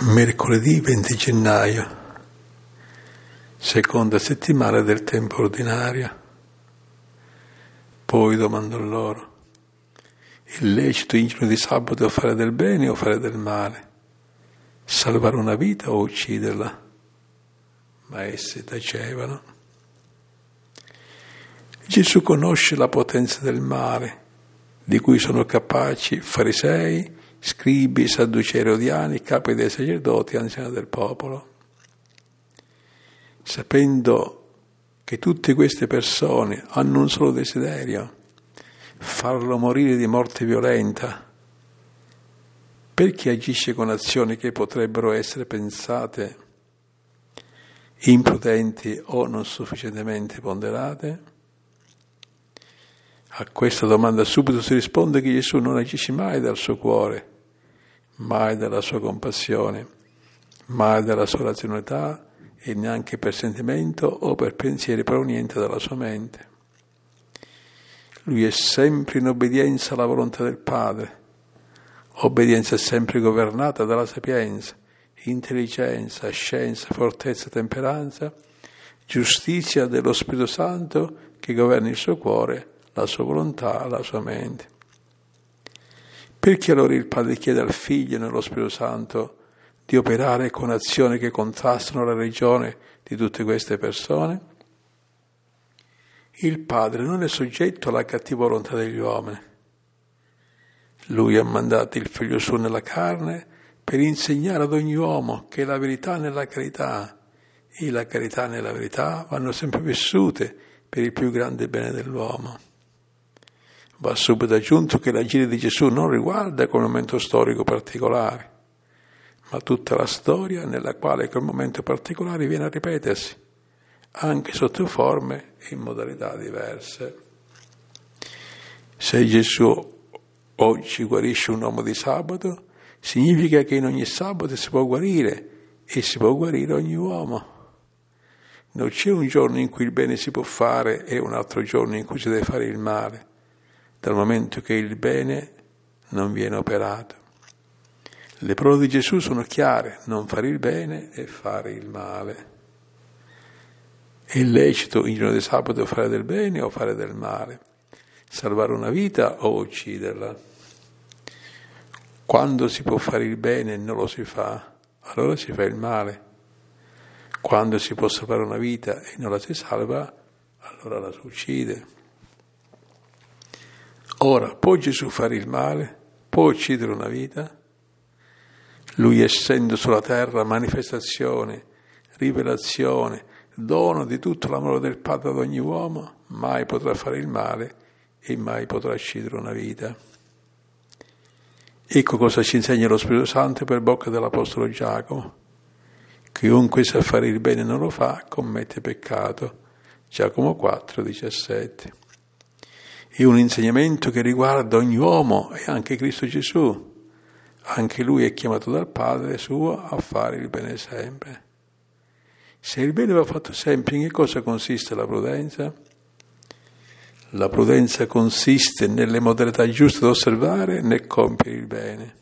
Mercoledì 20 gennaio, seconda settimana del tempo ordinario. Poi domandò loro: è lecito in giorno di sabato fare del bene o fare del male? Salvare una vita o ucciderla? Ma essi tacevano. Gesù conosce la potenza del male, di cui sono capaci farisei, scribi, sadducei, erodiani, capi dei sacerdoti, anziani del popolo. Sapendo che tutte queste persone hanno un solo desiderio: farlo morire di morte violenta, perché agisce con azioni che potrebbero essere pensate imprudenti o non sufficientemente ponderate? A questa domanda subito si risponde che Gesù non agisce mai dal suo cuore, mai dalla sua compassione, mai dalla sua razionalità e neanche per sentimento o per pensieri provenienti dalla sua mente. Lui è sempre in obbedienza alla volontà del Padre, obbedienza sempre governata dalla sapienza, intelligenza, scienza, fortezza, temperanza, giustizia dello Spirito Santo che governa il suo cuore, la sua volontà, la sua mente. Perché allora il Padre chiede al Figlio nello Spirito Santo di operare con azioni che contrastano la ragione di tutte queste persone? Il Padre non è soggetto alla cattiva volontà degli uomini. Lui ha mandato il Figlio suo nella carne per insegnare ad ogni uomo che la verità nella carità e la carità nella verità vanno sempre vissute per il più grande bene dell'uomo. Va subito aggiunto che l'agire di Gesù non riguarda quel momento storico particolare, ma tutta la storia nella quale quel momento particolare viene a ripetersi, anche sotto forme e in modalità diverse. Se Gesù oggi guarisce un uomo di sabato, significa che in ogni sabato si può guarire e si può guarire ogni uomo. Non c'è un giorno in cui il bene si può fare e un altro giorno in cui si deve fare il male, dal momento che il bene non viene operato. Le parole di Gesù sono chiare: non fare il bene e fare il male. È lecito in giorno di sabato fare del bene o fare del male, salvare una vita o ucciderla. Quando si può fare il bene e non lo si fa, allora si fa il male. Quando si può salvare una vita e non la si salva, allora la si uccide. Ora, può Gesù fare il male? Può uccidere una vita? Lui, essendo sulla terra manifestazione, rivelazione, dono di tutto l'amore del Padre ad ogni uomo, mai potrà fare il male e mai potrà uccidere una vita. Ecco cosa ci insegna lo Spirito Santo per bocca dell'Apostolo Giacomo: chiunque sa fare il bene e non lo fa, commette peccato. Giacomo 4,17. È un insegnamento che riguarda ogni uomo e anche Cristo Gesù. Anche lui è chiamato dal Padre suo a fare il bene sempre. Se il bene va fatto sempre, in che cosa consiste la prudenza? La prudenza consiste nelle modalità giuste da osservare nel compiere il bene.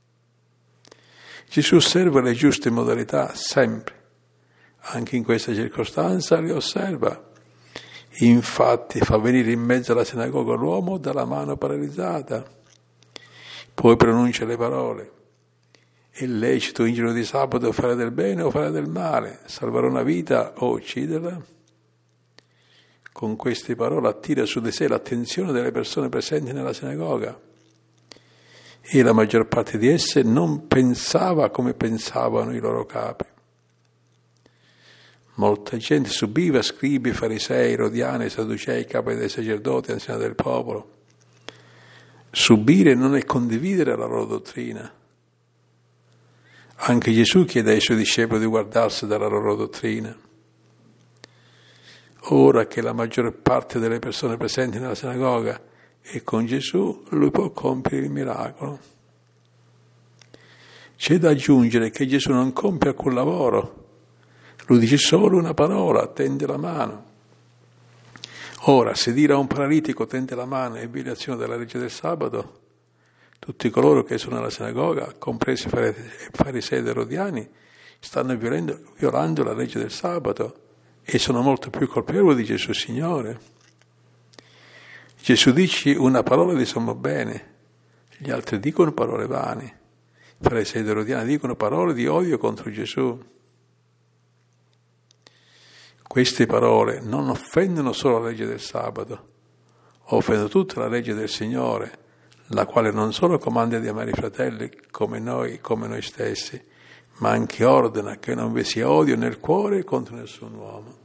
Gesù osserva le giuste modalità sempre. Anche in questa circostanza le osserva. Infatti fa venire in mezzo alla sinagoga l'uomo dalla mano paralizzata. Poi pronuncia le parole: è lecito in giorno di sabato fare del bene o fare del male, salvare una vita o ucciderla? Con queste parole attira su di sé l'attenzione delle persone presenti nella sinagoga, e la maggior parte di esse non pensava come pensavano i loro capi. Molta gente subiva scribi, farisei, erodiani, sadducei, capi dei sacerdoti, anziani del popolo. Subire non è condividere la loro dottrina. Anche Gesù chiede ai suoi discepoli di guardarsi dalla loro dottrina. Ora che la maggior parte delle persone presenti nella sinagoga è con Gesù, lui può compiere il miracolo. C'è da aggiungere che Gesù non compie alcun lavoro. Lui dice solo una parola: tende la mano. Ora, se dire a un paralitico tende la mano è violazione della legge del sabato, Tutti coloro che sono nella sinagoga, compresi i farisei ed erodiani, stanno violando la legge del sabato e sono molto più colpevoli di Gesù Signore. Gesù dice una parola di sommo bene, gli altri dicono parole vane. I farisei ed erodiani dicono parole di odio contro Gesù. Queste parole non offendono solo la legge del sabato, offendono tutta la legge del Signore, la quale non solo comanda di amare i fratelli come noi stessi, ma anche ordina che non vi sia odio nel cuore contro nessun uomo.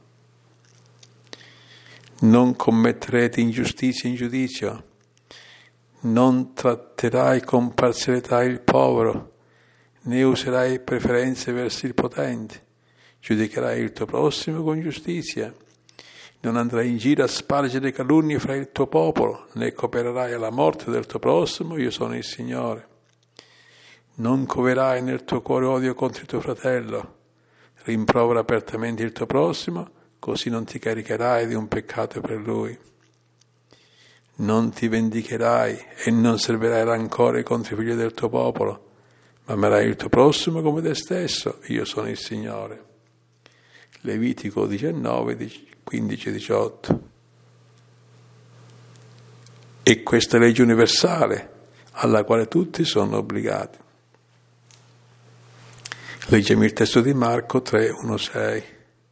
Non commetterete ingiustizie in giudizio, non tratterai con parzialità il povero, né userai preferenze verso il potente, giudicherai il tuo prossimo con giustizia, non andrai in giro a spargere calunnie fra il tuo popolo, né coopererai alla morte del tuo prossimo, io sono il Signore. Non coverai nel tuo cuore odio contro il tuo fratello, rimprovera apertamente il tuo prossimo, così non ti caricherai di un peccato per lui. Non ti vendicherai e non servirai rancore contro i figli del tuo popolo, ma amerai il tuo prossimo come te stesso, io sono il Signore. Levitico 19, 15-18. E questa legge universale alla quale tutti sono obbligati. Leggiamo il testo di Marco 3, 1-6.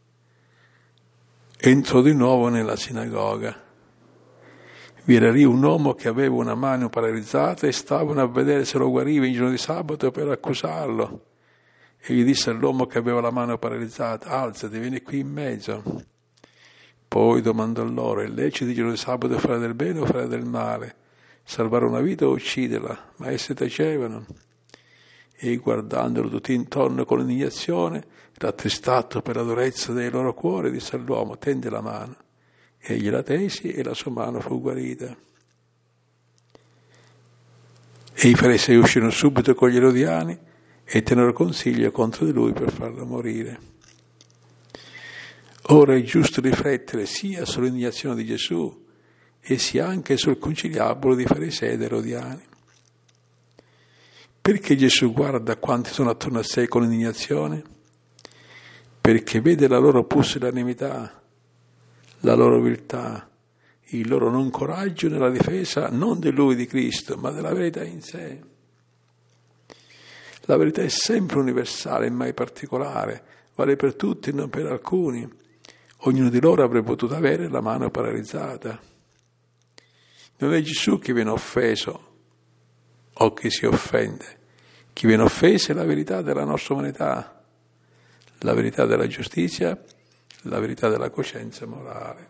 Entrò di nuovo nella sinagoga. Vi era lì un uomo che aveva una mano paralizzata e stavano a vedere se lo guariva in giorno di sabato per accusarlo. E gli disse all'uomo che aveva la mano paralizzata: alzati, vieni qui in mezzo. Poi domandò loro: è lecito di giorno di sabato fare del bene o fare del male? Salvare una vita o ucciderla? Ma essi tacevano. E guardandolo tutti intorno con indignazione, rattristato per la durezza dei loro cuori, disse all'uomo: tendi la mano. Egli la tesi e la sua mano fu guarita. E i farisei uscirono subito con gli erodiani e tennero consiglio contro di lui per farlo morire. Ora è giusto riflettere sia sull'indignazione di Gesù e sia anche sul conciliabolo di farisei ed erodiani. Perché Gesù guarda quanti sono attorno a sé con indignazione? Perché vede la loro pusillanimità, la loro viltà, il loro non coraggio nella difesa non di Lui, di Cristo, ma della verità in sé. La verità è sempre universale e mai particolare, vale per tutti e non per alcuni. Ognuno di loro avrebbe potuto avere la mano paralizzata. Non è Gesù che viene offeso o che si offende. Chi viene offeso è la verità della nostra umanità, la verità della giustizia, la verità della coscienza morale.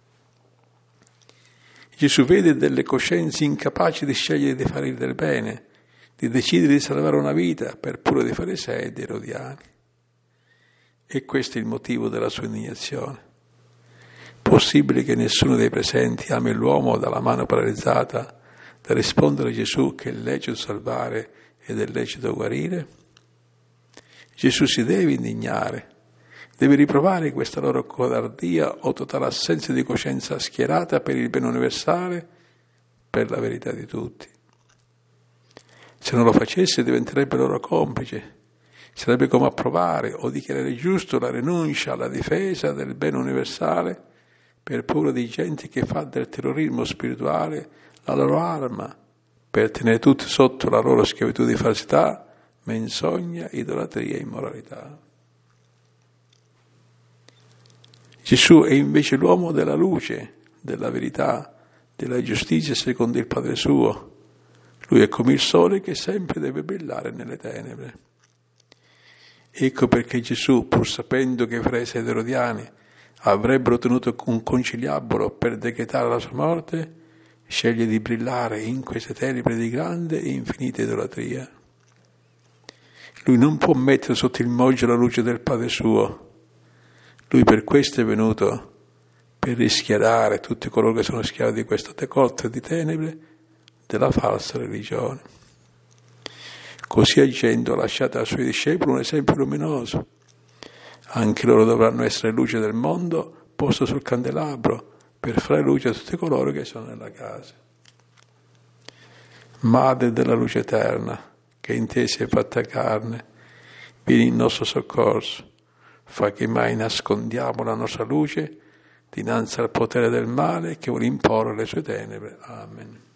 Gesù vede delle coscienze incapaci di scegliere di fare del bene, di decidere di salvare una vita per puro dei farisei e dei erodiani. E questo è il motivo della sua indignazione. Possibile che nessuno dei presenti ami l'uomo dalla mano paralizzata da rispondere a Gesù che è lecito salvare ed è lecito guarire? Gesù si deve indignare, deve riprovare questa loro codardia o totale assenza di coscienza schierata per il bene universale, per la verità di tutti. Se non lo facesse diventerebbe loro complice, sarebbe come approvare o dichiarare giusto la rinuncia alla difesa del bene universale per paura di gente che fa del terrorismo spirituale la loro arma, per tenere tutti sotto la loro schiavitù di falsità, menzogna, idolatria e immoralità. Gesù è invece l'uomo della luce, della verità, della giustizia secondo il Padre suo. Lui è come il sole che sempre deve brillare nelle tenebre. Ecco perché Gesù, pur sapendo che i farisei ed erodiani avrebbero tenuto un conciliabolo per decretare la sua morte, sceglie di brillare in queste tenebre di grande e infinita idolatria. Lui non può mettere sotto il moggio la luce del Padre suo. Lui per questo è venuto, per rischiarare tutti coloro che sono schiavi di questa corte di tenebre della falsa religione. Così agendo ha lasciato ai suoi discepoli un esempio luminoso. Anche loro dovranno essere luce del mondo posto sul candelabro per fare luce a tutti coloro che sono nella casa. Madre della luce eterna, che in te sei fatta carne, vieni in nostro soccorso, fa che mai nascondiamo la nostra luce dinanzi al potere del male che vuole imporre le sue tenebre. Amen.